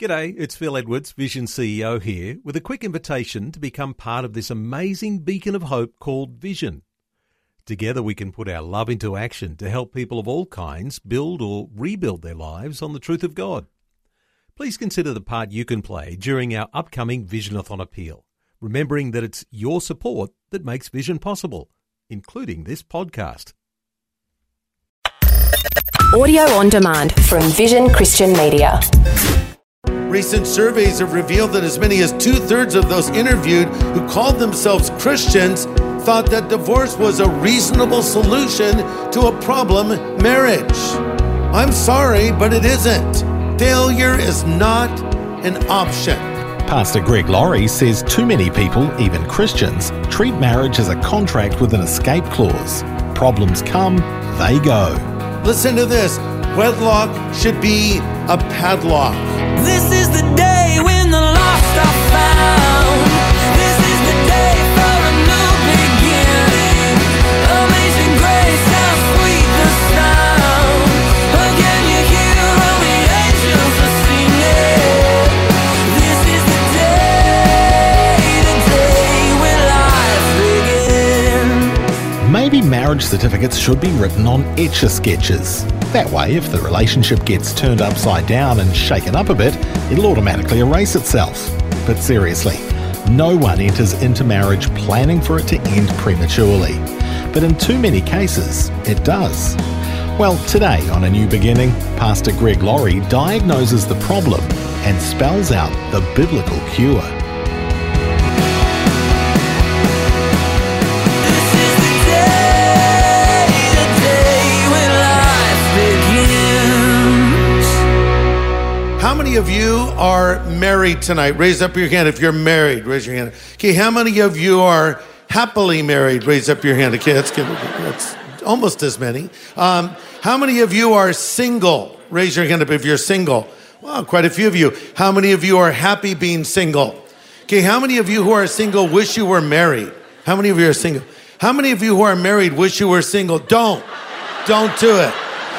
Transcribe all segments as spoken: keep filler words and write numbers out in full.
G'day, it's Phil Edwards, Vision C E O here, with a quick invitation to become part of this amazing beacon of hope called Vision. Together we can put our love into action to help people of all kinds build or rebuild their lives on the truth of God. Please consider the part you can play during our upcoming Visionathon appeal, remembering that it's your support that makes Vision possible, including this podcast. Audio on demand from Vision Christian Media. Recent surveys have revealed that as many as two-thirds of those interviewed who called themselves Christians thought that divorce was a reasonable solution to a problem marriage. I'm sorry, but it isn't. Failure is not an option. Pastor Greg Laurie says too many people, even Christians, treat marriage as a contract with an escape clause. Problems come, they go. Listen to this. Wedlock should be a padlock. This is the day when the lost are found. This is the day for a new beginning. Amazing grace, how sweet the sound. Again you hear all the angels are singing. This is the day, the day when life begins. Maybe marriage certificates should be written on Etch-a-Sketches. That way, if the relationship gets turned upside down and shaken up a bit, it'll automatically erase itself. But seriously, no one enters into marriage planning for it to end prematurely. But in too many cases, it does. Well, today on A New Beginning, Pastor Greg Laurie diagnoses the problem and spells out the biblical cure. How many of you are married tonight? Raise up your hand if you're married. Raise your hand. Okay, how many of you are happily married? Raise up your hand. Okay, that's good. That's almost as many. Um, how many of you are single? Raise your hand up if you're single. Wow, quite a few of you. How many of you are happy being single? Okay, how many of you who are single wish you were married? How many of you are single? How many of you who are married wish you were single? Don't. Don't do it.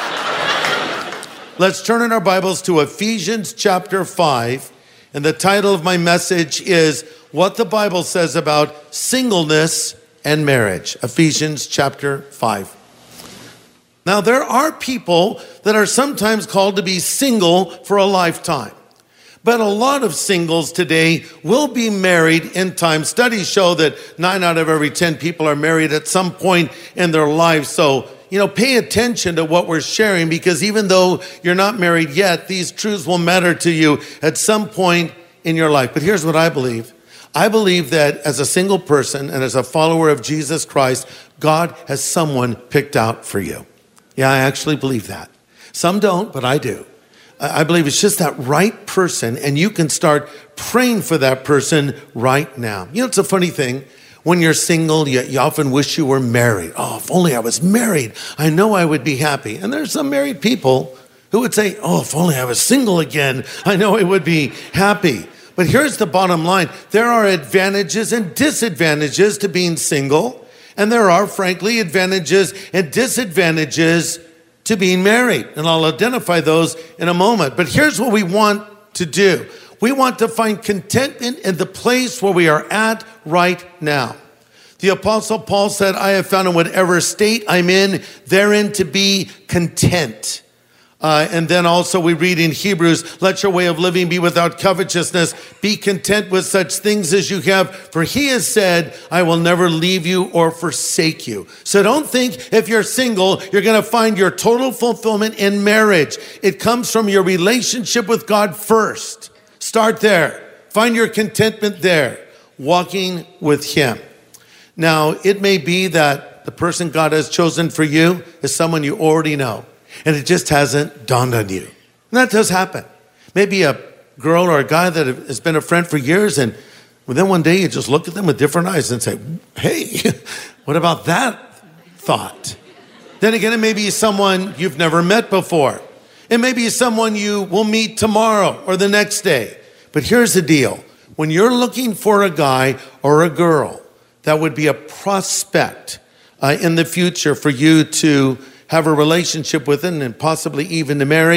Let's turn in our Bibles to Ephesians chapter five, and the title of my message is What the Bible Says About Singleness and Marriage. Ephesians chapter five. Now, there are people that are sometimes called to be single for a lifetime, but a lot of singles today will be married in time. Studies show that nine out of every ten people are married at some point in their life, so you know, pay attention to what we're sharing, because even though you're not married yet, these truths will matter to you at some point in your life. But here's what I believe. I believe that as a single person and as a follower of Jesus Christ, God has someone picked out for you. Yeah, I actually believe that. Some don't, but I do. I believe it's just that right person, and you can start praying for that person right now. You know, it's a funny thing. When you're single, you, you often wish you were married. Oh, if only I was married, I know I would be happy. And there's some married people who would say, oh, if only I was single again, I know I would be happy. But here's the bottom line. There are advantages and disadvantages to being single. And there are, frankly, advantages and disadvantages to being married. And I'll identify those in a moment. But here's what we want to do. We want to find contentment in the place where we are at right now. The Apostle Paul said, I have found in whatever state I'm in, therein to be content. Uh, and then also we read in Hebrews, let your way of living be without covetousness. Be content with such things as you have. For he has said, I will never leave you or forsake you. So don't think if you're single, you're going to find your total fulfillment in marriage. It comes from your relationship with God first. Start there. Find your contentment there, walking with him. Now, it may be that the person God has chosen for you is someone you already know, and it just hasn't dawned on you. And that does happen. Maybe a girl or a guy that has been a friend for years, and then one day you just look at them with different eyes and say, hey, what about that thought? Then again, it may be someone you've never met before. It may be someone you will meet tomorrow or the next day. But here's the deal. When you're looking for a guy or a girl that would be a prospect uh, in the future for you to have a relationship with and possibly even to marry,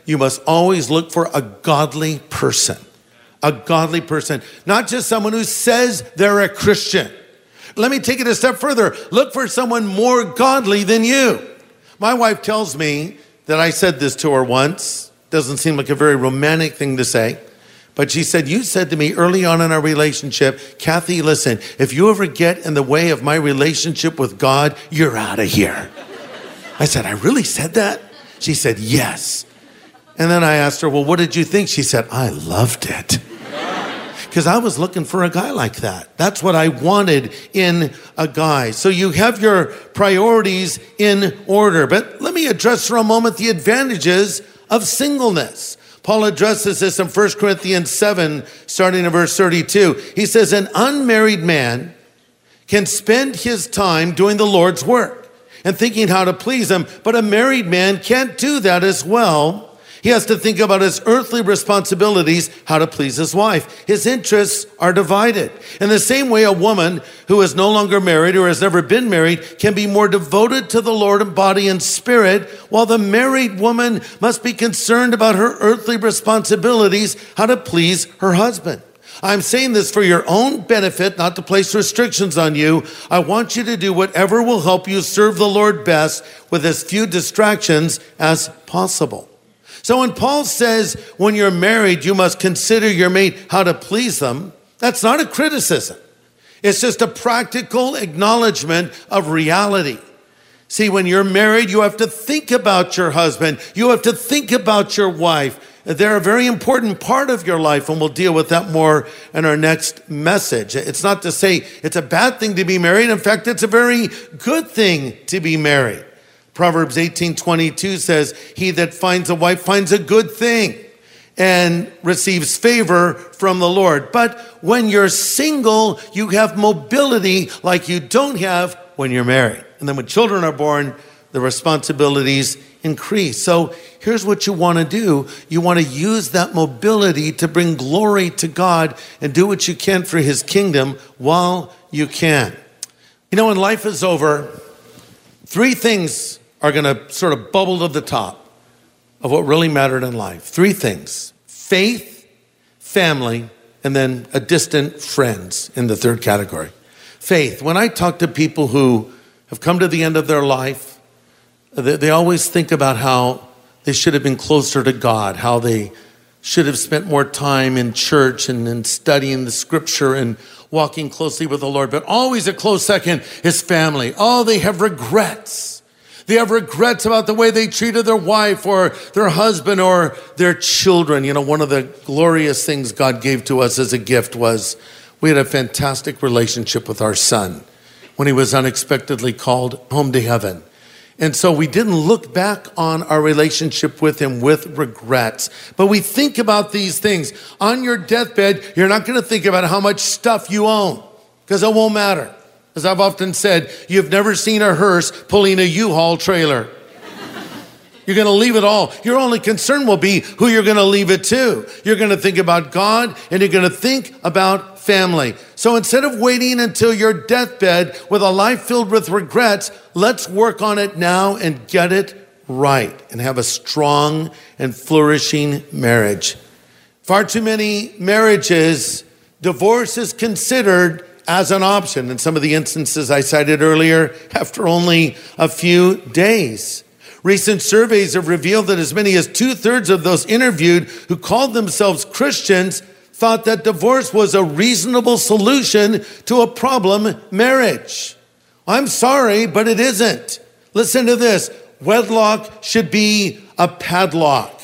you must always look for a godly person. A godly person, not just someone who says they're a Christian. Let me take it a step further. Look for someone more godly than you. My wife tells me that I said this to her once. Doesn't seem like a very romantic thing to say. But she said, you said to me early on in our relationship, Kathy, listen, if you ever get in the way of my relationship with God, you're out of here. I said, I really said that? She said, yes. And then I asked her, well, what did you think? She said, I loved it. Because I was looking for a guy like that. That's what I wanted in a guy. So you have your priorities in order. But let me address for a moment the advantages of singleness. Paul addresses this in First Corinthians seven, starting in verse thirty-two. He says, an unmarried man can spend his time doing the Lord's work and thinking how to please him, but a married man can't do that as well. He has to think about his earthly responsibilities, how to please his wife. His interests are divided. In the same way, a woman who is no longer married or has never been married can be more devoted to the Lord in body and spirit, while the married woman must be concerned about her earthly responsibilities, how to please her husband. I'm saying this for your own benefit, not to place restrictions on you. I want you to do whatever will help you serve the Lord best with as few distractions as possible. So when Paul says when you're married, you must consider your mate how to please them, that's not a criticism. It's just a practical acknowledgement of reality. See, when you're married, you have to think about your husband. You have to think about your wife. They're a very important part of your life, and we'll deal with that more in our next message. It's not to say it's a bad thing to be married. In fact, it's a very good thing to be married. Proverbs eighteen twenty-two says, he that finds a wife finds a good thing and receives favor from the Lord. But when you're single, you have mobility like you don't have when you're married. And then when children are born, the responsibilities increase. So here's what you want to do. You want to use that mobility to bring glory to God and do what you can for his kingdom while you can. You know, when life is over, three things are going to sort of bubble to the top of what really mattered in life. Three things: faith, family, and then a distant friends in the third category. Faith. When I talk to people who have come to the end of their life, they, they always think about how they should have been closer to God, how they should have spent more time in church and in studying the scripture and walking closely with the Lord. But always a close second is family. Oh, they have regrets. They have regrets about the way they treated their wife or their husband or their children. You know, one of the glorious things God gave to us as a gift was we had a fantastic relationship with our son when he was unexpectedly called home to heaven. And so we didn't look back on our relationship with him with regrets. But we think about these things. On your deathbed, you're not going to think about how much stuff you own, because it won't matter. As I've often said, you've never seen a hearse pulling a U-Haul trailer. You're going to leave it all. Your only concern will be who you're going to leave it to. You're going to think about God, and you're going to think about family. So instead of waiting until your deathbed with a life filled with regrets, let's work on it now and get it right and have a strong and flourishing marriage. Far too many marriages, divorce is considered as an option. In some of the instances I cited earlier, after only a few days. Recent surveys have revealed that as many as two-thirds of those interviewed who called themselves Christians thought that divorce was a reasonable solution to a problem marriage. I'm sorry, but it isn't. Listen to this. Wedlock should be a padlock.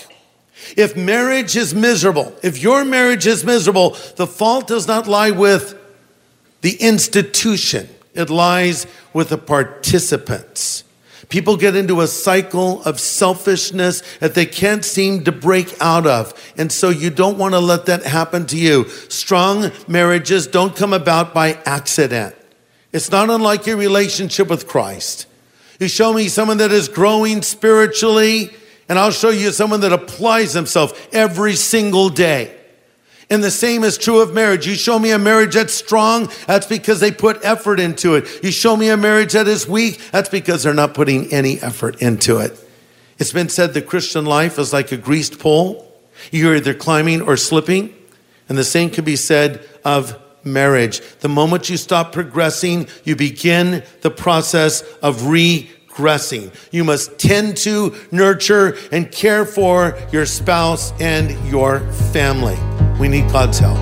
If marriage is miserable, if your marriage is miserable, the fault does not lie with the institution. It lies with the participants. People get into a cycle of selfishness that they can't seem to break out of. And so you don't want to let that happen to you. Strong marriages don't come about by accident. It's not unlike your relationship with Christ. You show me someone that is growing spiritually, and I'll show you someone that applies himself every single day. And the same is true of marriage. You show me a marriage that's strong, that's because they put effort into it. You show me a marriage that is weak, that's because they're not putting any effort into it. It's been said the Christian life is like a greased pole. You're either climbing or slipping. And the same can be said of marriage. The moment you stop progressing, you begin the process of regressing. You must tend to, nurture, and care for your spouse and your family. We need God's help.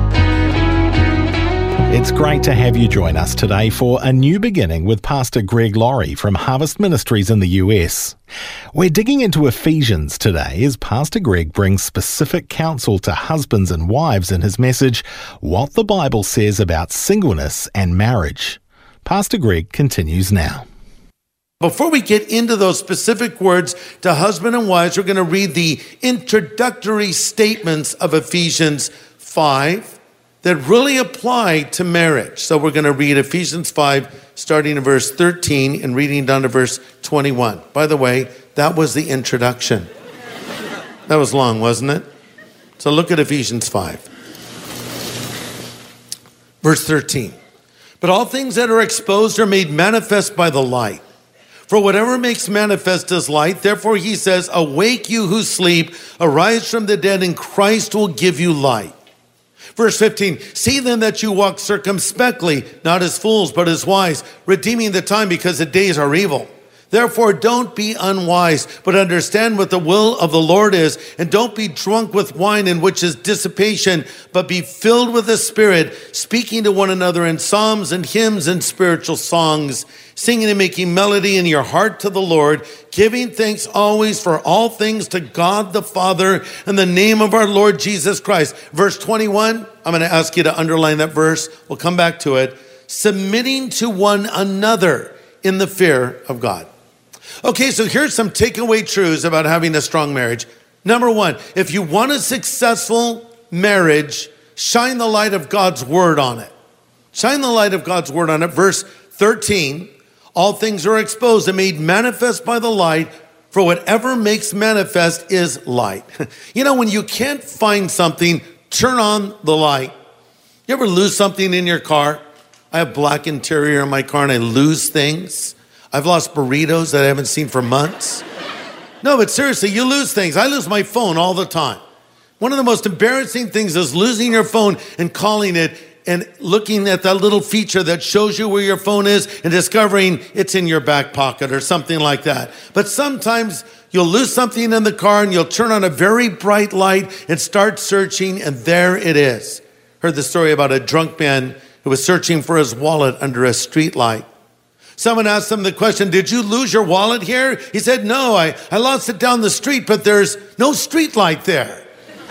It's great to have you join us today for A New Beginning with Pastor Greg Laurie from Harvest Ministries in the U S. We're digging into Ephesians today as Pastor Greg brings specific counsel to husbands and wives in his message, What the Bible Says About Singleness and Marriage. Pastor Greg continues now. Before we get into those specific words to husband and wives, we're going to read the introductory statements of Ephesians five that really apply to marriage. So we're going to read Ephesians five, starting in verse thirteen and reading down to verse twenty-one. By the way, that was the introduction. That was long, wasn't it? So look at Ephesians five. Verse thirteen. But all things that are exposed are made manifest by the light. For whatever makes manifest is light. Therefore he says, awake you who sleep, arise from the dead, and Christ will give you light. Verse fifteen, see then that you walk circumspectly, not as fools, but as wise, redeeming the time because the days are evil. Therefore, don't be unwise, but understand what the will of the Lord is, and don't be drunk with wine in which is dissipation, but be filled with the Spirit, speaking to one another in psalms and hymns and spiritual songs, singing and making melody in your heart to the Lord, giving thanks always for all things to God the Father in the name of our Lord Jesus Christ. Verse twenty-one, I'm going to ask you to underline that verse. We'll come back to it. Submitting to one another in the fear of God. Okay, so here's some takeaway truths about having a strong marriage. Number one, if you want a successful marriage, shine the light of God's word on it. Shine the light of God's word on it. Verse thirteen, all things are exposed and made manifest by the light, for whatever makes manifest is light. You know, when you can't find something, turn on the light. You ever lose something in your car? I have black interior in my car and I lose things. I've lost burritos that I haven't seen for months. No, but seriously, you lose things. I lose my phone all the time. One of the most embarrassing things is losing your phone and calling it and looking at that little feature that shows you where your phone is and discovering it's in your back pocket or something like that. But sometimes you'll lose something in the car and you'll turn on a very bright light and start searching, and there it is. Heard the story about a drunk man who was searching for his wallet under a street light. Someone asked him the question, did you lose your wallet here? He said, no, I, I lost it down the street, but there's no street light there.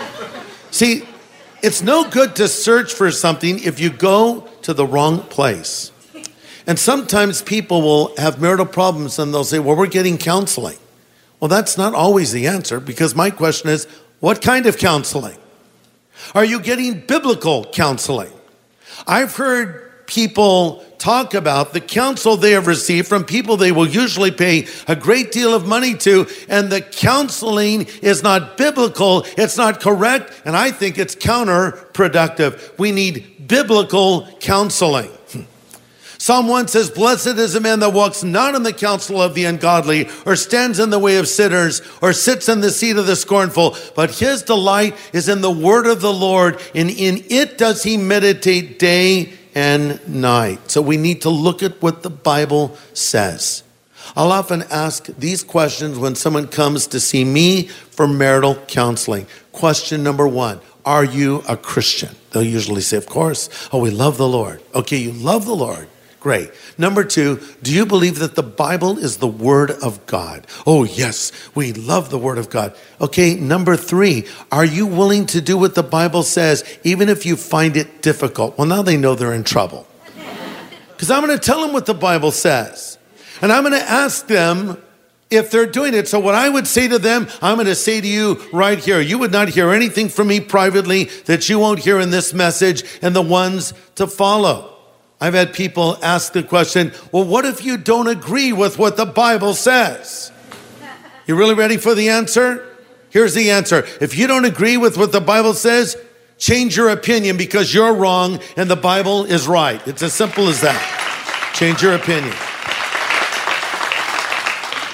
See, it's no good to search for something if you go to the wrong place. And sometimes people will have marital problems and they'll say, well, we're getting counseling. Well, that's not always the answer, because my question is, what kind of counseling? Are you getting biblical counseling? I've heard people talk about the counsel they have received from people they will usually pay a great deal of money to, and the counseling is not biblical, it's not correct, and I think it's counterproductive. We need biblical counseling. Psalm one says, blessed is a man that walks not in the counsel of the ungodly, or stands in the way of sinners, or sits in the seat of the scornful, but his delight is in the word of the Lord, and in it does he meditate day and night. So we need to look at what the Bible says. I'll often ask these questions when someone comes to see me for marital counseling. Question number one, are you a Christian? They'll usually say, of course. Oh, we love the Lord. Okay, you love the Lord. Great. Number two, do you believe that the Bible is the Word of God? Oh, yes, we love the Word of God. Okay, number three, are you willing to do what the Bible says, even if you find it difficult? Well, now they know they're in trouble. Because I'm going to tell them what the Bible says. And I'm going to ask them if they're doing it. So what I would say to them, I'm going to say to you right here. You would not hear anything from me privately that you won't hear in this message and the ones to follow. I've had people ask the question, well, what if you don't agree with what the Bible says? You really ready for the answer? Here's the answer. If you don't agree with what the Bible says, change your opinion because you're wrong and the Bible is right. It's as simple as that. Change your opinion.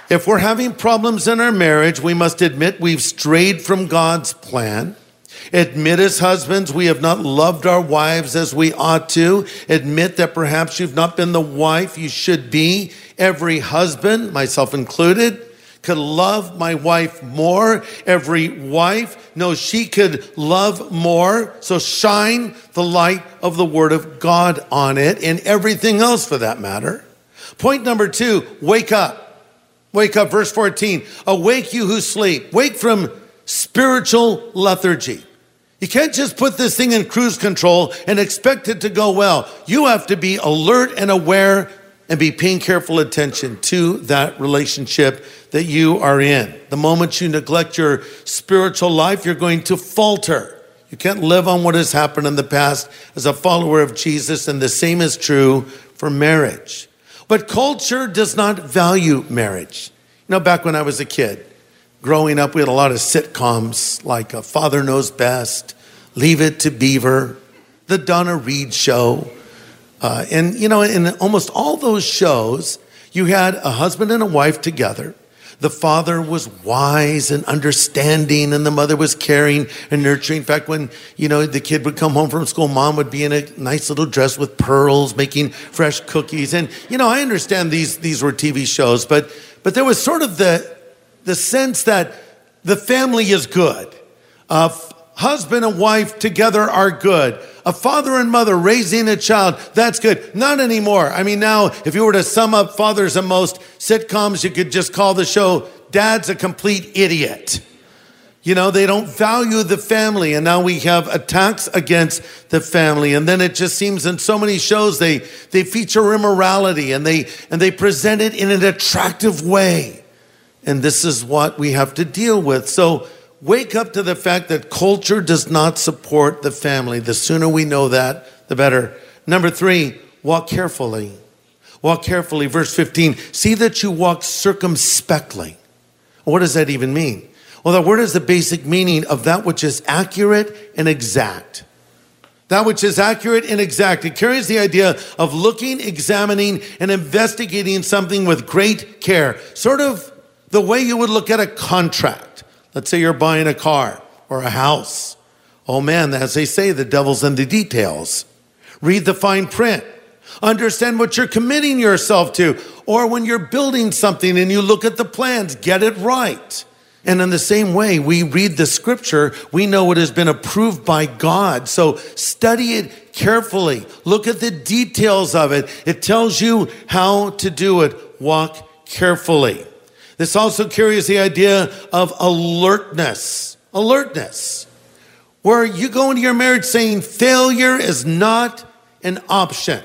If we're having problems in our marriage, we must admit we've strayed from God's plan. Admit as husbands we have not loved our wives as we ought to. Admit that perhaps you've not been the wife you should be. Every husband, myself included, could love my wife more. Every wife knows she could love more. So shine the light of the Word of God on it and everything else for that matter. Point number two, wake up. Wake up, verse fourteen. Awake you who sleep. Wake from spiritual lethargy. You can't just put this thing in cruise control and expect it to go well. You have to be alert and aware and be paying careful attention to that relationship that you are in. The moment you neglect your spiritual life, you're going to falter. You can't live on what has happened in the past as a follower of Jesus, and the same is true for marriage. But culture does not value marriage. You know, back when I was a kid, growing up, we had a lot of sitcoms like uh, Father Knows Best, Leave It to Beaver, The Donna Reed Show. Uh, and, you know, in almost all those shows, you had a husband and a wife together. The father was wise and understanding, and the mother was caring and nurturing. In fact, when, you know, the kid would come home from school, mom would be in a nice little dress with pearls, making fresh cookies. And, you know, I understand these these were T V shows, but but there was sort of the the sense that the family is good. Uh, husband and wife together are good. A father and mother raising a child, that's good. Not anymore. I mean, now, if you were to sum up fathers in most sitcoms, you could just call the show, Dad's a Complete Idiot. You know, they don't value the family, and now we have attacks against the family. And then it just seems in so many shows they they feature immorality, and they and they present it in an attractive way. And this is what we have to deal with. So wake up to the fact that culture does not support the family. The sooner we know that, the better. Number three, walk carefully. Walk carefully. Verse fifteen, see that you walk circumspectly. What does that even mean? Well, that word is the basic meaning of that which is accurate and exact. That which is accurate and exact. It carries the idea of looking, examining, and investigating something with great care. Sort of the way you would look at a contract. Let's say you're buying a car or a house. Oh man, as they say, the devil's in the details. Read the fine print. Understand what you're committing yourself to. Or when you're building something and you look at the plans, get it right. And in the same way, we read the scripture, we know it has been approved by God. So study it carefully. Look at the details of it. It tells you how to do it. Walk carefully. This also carries the idea of alertness. Alertness. Where you go into your marriage saying failure is not an option.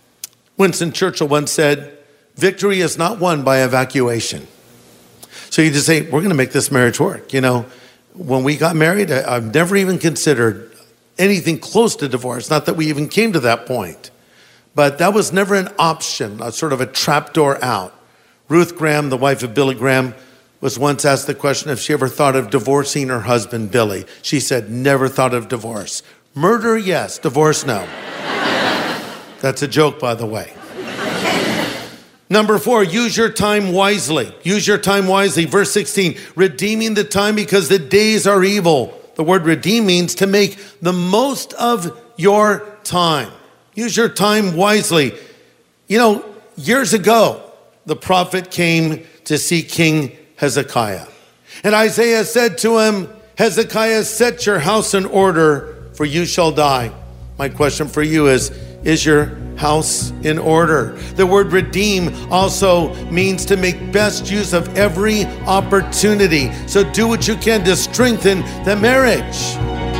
Winston Churchill once said, victory is not won by evacuation. So you just say, we're going to make this marriage work. You know, when we got married, I, I've never even considered anything close to divorce. Not that we even came to that point. But that was never an option, a sort of a trapdoor out. Ruth Graham, the wife of Billy Graham, was once asked the question if she ever thought of divorcing her husband, Billy. She said, never thought of divorce. Murder, yes. Divorce, no. That's a joke, by the way. Number four, use your time wisely. Use your time wisely. Verse sixteen, redeeming the time because the days are evil. The word redeem means to make the most of your time. Use your time wisely. You know, years ago, the prophet came to see King Hezekiah. And Isaiah said to him, Hezekiah, set your house in order, for you shall die. My question for you is, is your house in order? The word redeem also means to make best use of every opportunity. So do what you can to strengthen the marriage.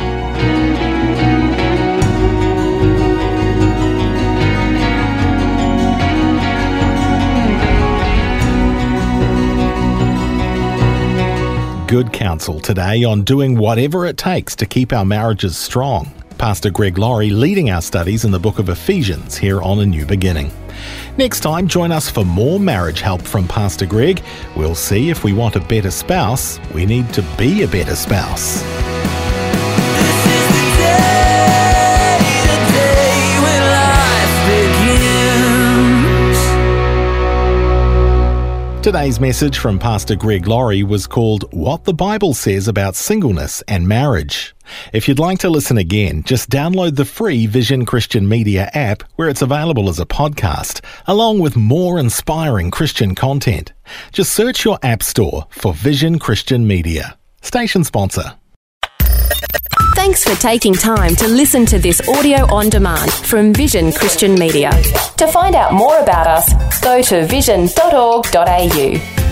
Good counsel today on doing whatever it takes to keep our marriages strong. Pastor Greg Laurie leading our studies in the book of Ephesians here on A New Beginning. Next time, join us for more marriage help from Pastor Greg. We'll see if we want a better spouse, we need to be a better spouse. This is the day, the day when life begins. Today's message from Pastor Greg Laurie was called What the Bible Says About Singleness and Marriage. If you'd like to listen again, just download the free Vision Christian Media app where it's available as a podcast, along with more inspiring Christian content. Just search your app store for Vision Christian Media. Station sponsor. Thanks for taking time to listen to this audio on demand from Vision Christian Media. To find out more about us, go to vision dot org dot a u.